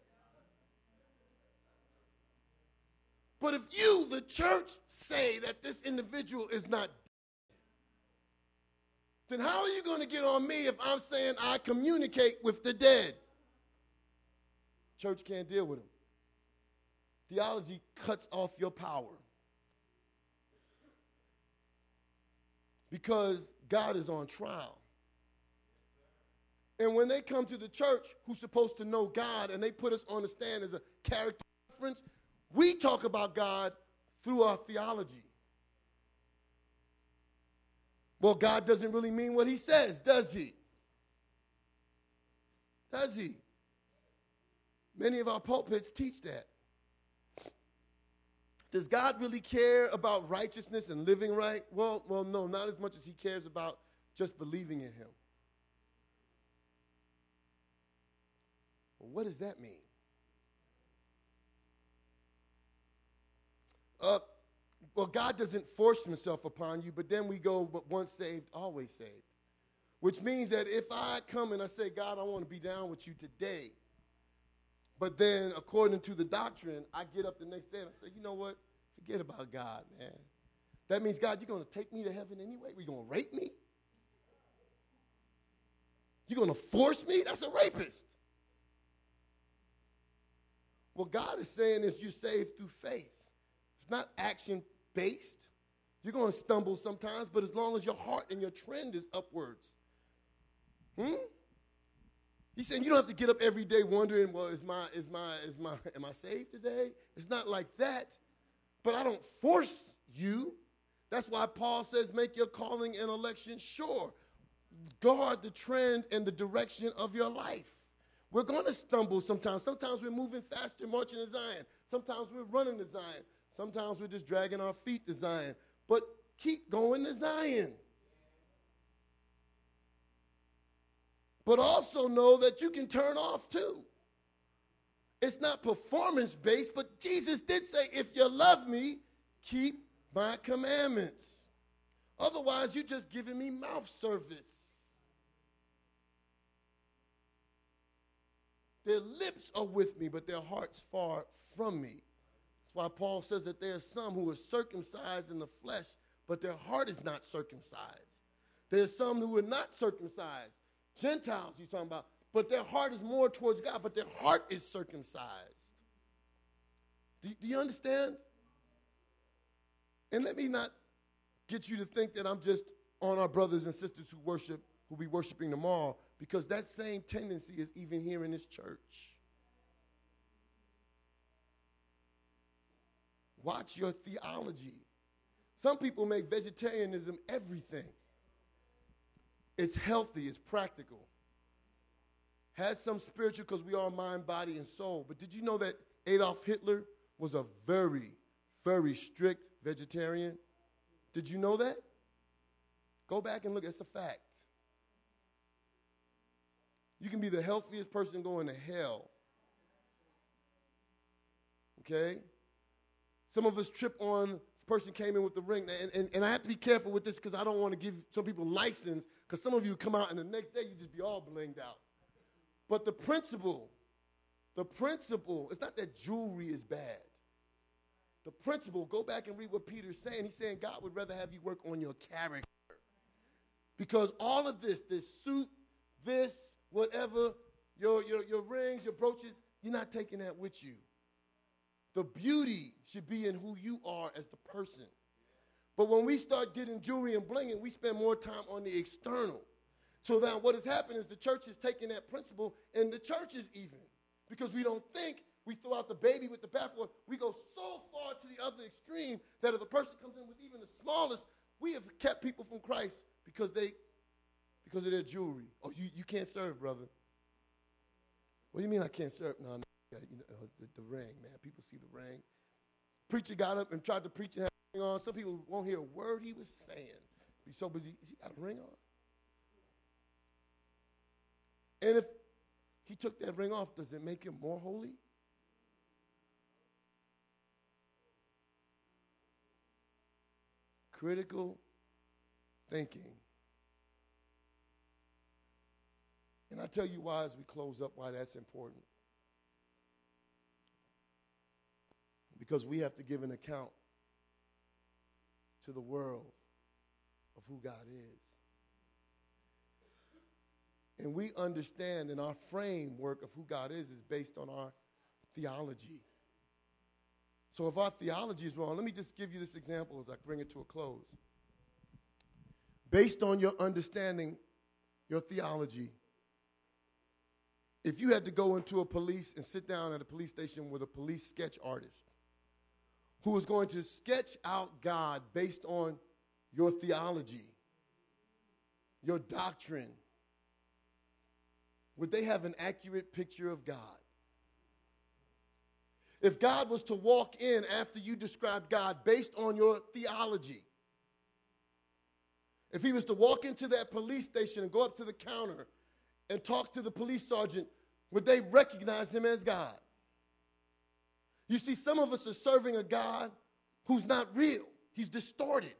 But if you, the church, say that this individual is not dead, then how are you going to get on me if I'm saying I communicate with the dead? Church can't deal with him. Theology cuts off your power. Because God is on trial. And when they come to the church who's supposed to know God and they put us on the stand as a character reference, we talk about God through our theology. Well, God doesn't really mean what he says, does he? Does he? Many of our pulpits teach that. Does God really care about righteousness and living right? Well, well, no, not as much as he cares about just believing in him. Well, what does that mean? Uh, well, God doesn't force himself upon you, but then we go, but once saved, always saved. Which means that if I come and I say, God, I want to be down with you today, but then according to the doctrine, I get up the next day and I say, you know what? Forget about God, man. That means, God, you're going to take me to heaven anyway? You're going to rape me? You're going to force me? That's a rapist. What God is saying is you're saved through faith. It's not action-based. You're going to stumble sometimes, but as long as your heart and your trend is upwards. Hmm? He's saying you don't have to get up every day wondering, well, is my, is my, is my, am I saved today? It's not like that. But I don't force you. That's why Paul says make your calling and election sure. Guard the trend and the direction of your life. We're going to stumble sometimes. Sometimes we're moving faster, marching to Zion. Sometimes we're running to Zion. Sometimes we're just dragging our feet to Zion. But keep going to Zion. But also know that you can turn off too. It's not performance-based, but Jesus did say, if you love me, keep my commandments. Otherwise, you're just giving me mouth service. Their lips are with me, but their heart's far from me. That's why Paul says that there are some who are circumcised in the flesh, but their heart is not circumcised. There's some who are not circumcised. Gentiles he's talking about, but their heart is more towards God, but their heart is circumcised. Do, do you understand? And let me not get you to think that I'm just on our brothers and sisters who worship, who be worshiping tomorrow, because that same tendency is even here in this church. Watch your theology. Some people make vegetarianism everything. It's healthy, it's practical. Has some spiritual because we are mind, body, and soul. But did you know that Adolf Hitler was a very, very strict vegetarian? Did you know that? Go back and look, it's a fact. You can be the healthiest person going to hell. Okay? Some of us trip on, person came in with the ring, and, and, and I have to be careful with this because I don't want to give some people license, because some of you come out and the next day you just be all blinged out. But the principle, the principle, it's not that jewelry is bad. The principle, go back and read what Peter's saying. He's saying God would rather have you work on your character. Because all of this, this suit, this, whatever, your, your, your rings, your brooches, you're not taking that with you. The beauty should be in who you are as the person. But when we start getting jewelry and blinging, we spend more time on the external. So now what has happened is the church is taking that principle, and the church is even. Because we don't think, we throw out the baby with the bathwater. We go so far to the other extreme that if a person comes in with even the smallest, we have kept people from Christ because they, because of their jewelry. Oh, you, you can't serve, brother. What do you mean I can't serve? No, no. You know, the, the ring, man. People see the ring. Preacher got up and tried to preach and had a ring on. Some people won't hear a word he was saying. Be so busy. Has he got a ring on? And if he took that ring off, does it make him more holy? Critical thinking. And I tell you why as we close up why that's important. Because we have to give an account to the world of who God is. And we understand that our framework of who God is is based on our theology. So if our theology is wrong, let me just give you this example as I bring it to a close. Based on your understanding, your theology, if you had to go into a police and sit down at a police station with a police sketch artist who was going to sketch out God based on your theology, your doctrine, would they have an accurate picture of God? If God was to walk in after you described God based on your theology, if he was to walk into that police station and go up to the counter and talk to the police sergeant, would they recognize him as God? You see, some of us are serving a God who's not real. He's distorted.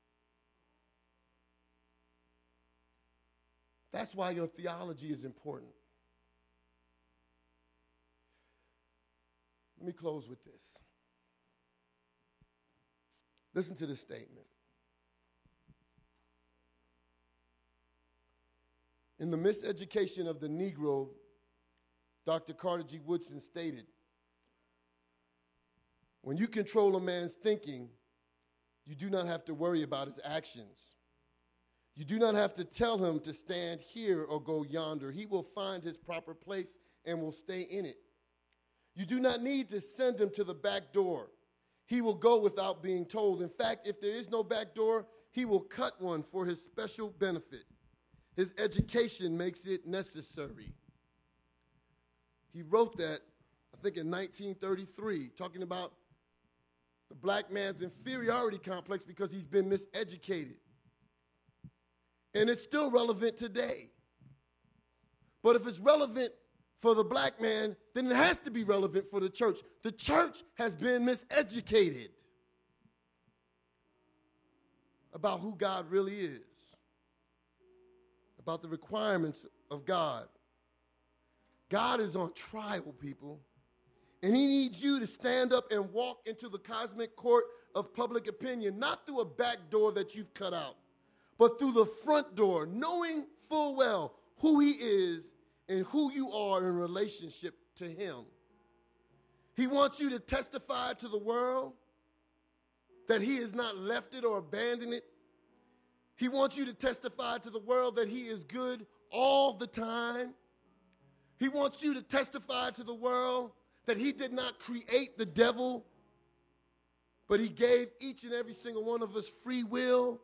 That's why your theology is important. Let me close with this. Listen to this statement. In The Miseducation of the Negro, Doctor Carter G. Woodson stated, when you control a man's thinking, you do not have to worry about his actions. You do not have to tell him to stand here or go yonder. He will find his proper place and will stay in it. You do not need to send him to the back door. He will go without being told. In fact, if there is no back door, he will cut one for his special benefit. His education makes it necessary. He wrote that, I think, in nineteen thirty-three, talking about the black man's inferiority complex because he's been miseducated. And it's still relevant today. But if it's relevant for the black man, then it has to be relevant for the church. The church has been miseducated about who God really is, about the requirements of God. God is on trial, people, and he needs you to stand up and walk into the cosmic court of public opinion, not through a back door that you've cut out, but through the front door, knowing full well who he is and who you are in relationship to him. He wants you to testify to the world that he has not left it or abandoned it. He wants you to testify to the world that he is good all the time. He wants you to testify to the world that he did not create the devil, but he gave each and every single one of us free will.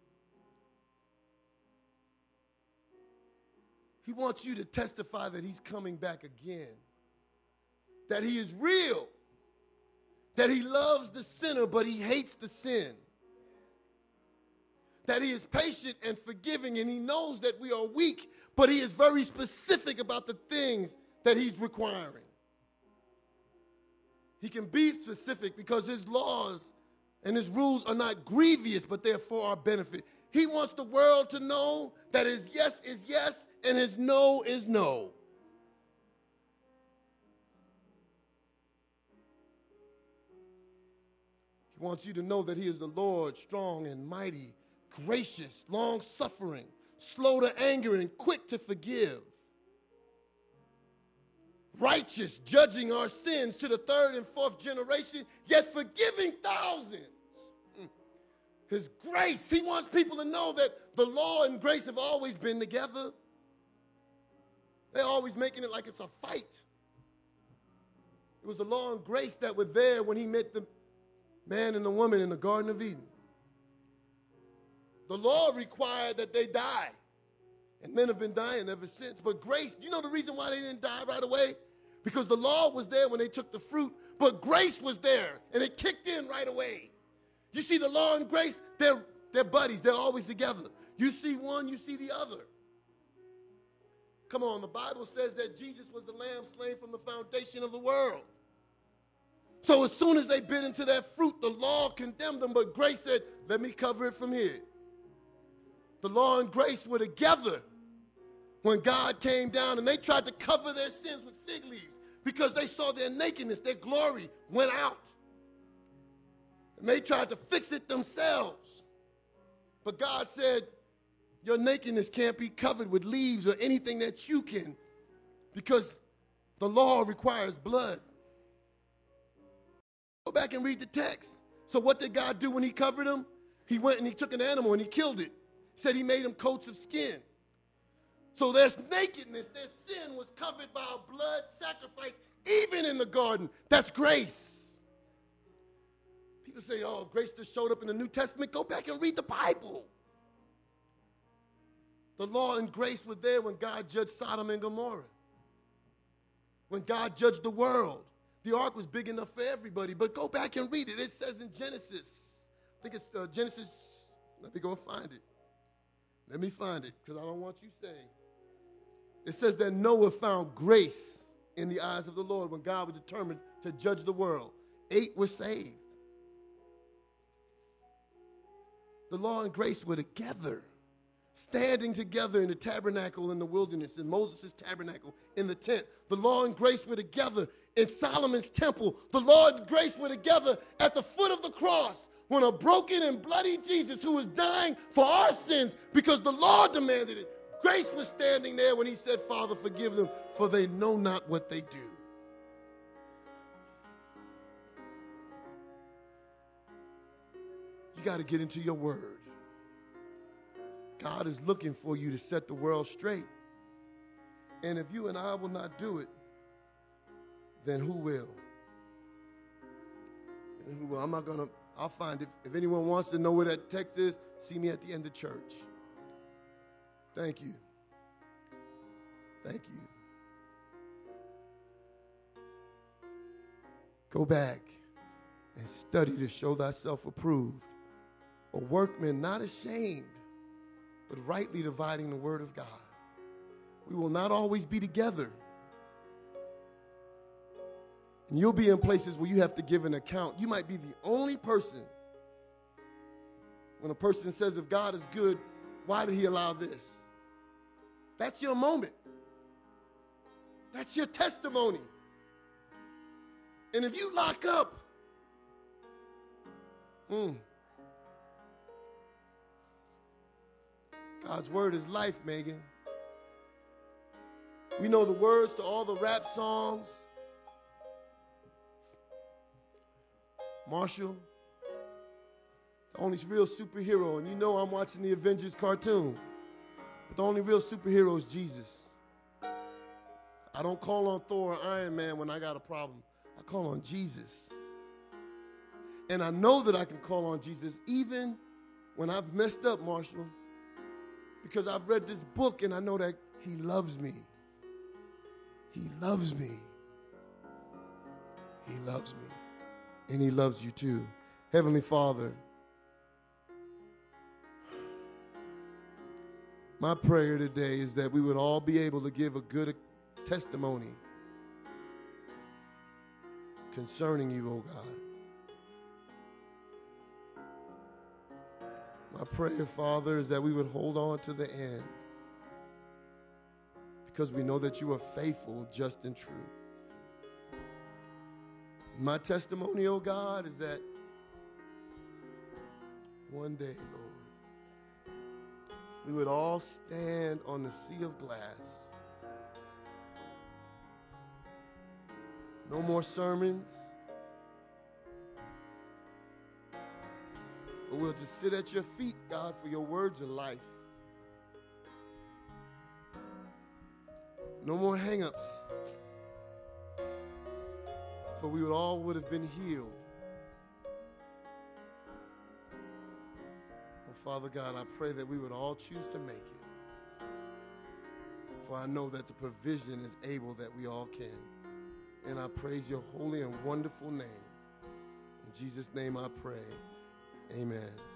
He wants you to testify that he's coming back again, that he is real, that he loves the sinner, but he hates the sin, that he is patient and forgiving, and he knows that we are weak, but he is very specific about the things that he's requiring. He can be specific because his laws and his rules are not grievous, but they're for our benefit. He wants the world to know that his yes is yes and his no is no. He wants you to know that he is the Lord, strong and mighty, gracious, long-suffering, slow to anger, and quick to forgive. Righteous, judging our sins to the third and fourth generation, yet forgiving thousands. His grace, he wants people to know that the law and grace have always been together. They're always making it like it's a fight. It was the law and grace that were there when he met the man and the woman in the Garden of Eden. The law required that they die, and men have been dying ever since. But grace, you know the reason why they didn't die right away? Because the law was there when they took the fruit, but grace was there, and it kicked in right away. You see, the law and grace, they're, they're buddies. They're always together. You see one, you see the other. Come on, the Bible says that Jesus was the lamb slain from the foundation of the world. So as soon as they bit into that fruit, the law condemned them, but grace said, let me cover it from here. The law and grace were together when God came down, and they tried to cover their sins with fig leaves because they saw their nakedness, their glory went out. And they tried to fix it themselves. But God said, your nakedness can't be covered with leaves or anything that you can, because the law requires blood. Go back and read the text. So what did God do when he covered them? He went and he took an animal and he killed it. He said he made them coats of skin. So their nakedness, their sin was covered by a blood sacrifice, even in the garden. That's grace. People say, oh, grace just showed up in the New Testament. Go back and read the Bible. The law and grace were there when God judged Sodom and Gomorrah. When God judged the world. The ark was big enough for everybody, but go back and read it. It says in Genesis, I think it's uh, Genesis, let me go and find it. Let me find it, because I don't want you saying. It says that Noah found grace in the eyes of the Lord when God was determined to judge the world. Eight were saved. The law and grace were together, standing together in the tabernacle in the wilderness, in Moses' tabernacle, in the tent. The law and grace were together in Solomon's temple. The law and grace were together at the foot of the cross when a broken and bloody Jesus, who was dying for our sins because the law demanded it, grace was standing there when he said, Father, forgive them, for they know not what they do. You got to get into your word. God is looking for you to set the world straight. And if you and I will not do it, then who will? And who will? I'm not going to, I'll find it. If anyone wants to know where that text is, see me at the end of church. Thank you. Thank you. Go back and study to show thyself approved, a workman not ashamed, but rightly dividing the word of God. We will not always be together. And you'll be in places where you have to give an account. You might be the only person. When a person says, if God is good, why did he allow this? That's your moment. That's your testimony. And if you lock up, mm, God's word is life, Megan. We know the words to all the rap songs. Marshall, the only real superhero, and you know I'm watching the Avengers cartoon, but the only real superhero is Jesus. I don't call on Thor or Iron Man when I got a problem. I call on Jesus. And I know that I can call on Jesus even when I've messed up, Marshall, because I've read this book and I know that he loves me. He loves me. He loves me. And he loves you too. Heavenly Father, my prayer today is that we would all be able to give a good testimony concerning you, oh God. My prayer, Father, is that we would hold on to the end because we know that you are faithful, just, and true. My testimony, oh God, is that one day, Lord, we would all stand on the sea of glass. No more sermons. But we'll just sit at your feet, God, for your words of life. No more hang-ups. For we would all would have been healed. Oh, Father God, I pray that we would all choose to make it. For I know that the provision is able that we all can. And I praise your holy and wonderful name. In Jesus' name I pray. Amen.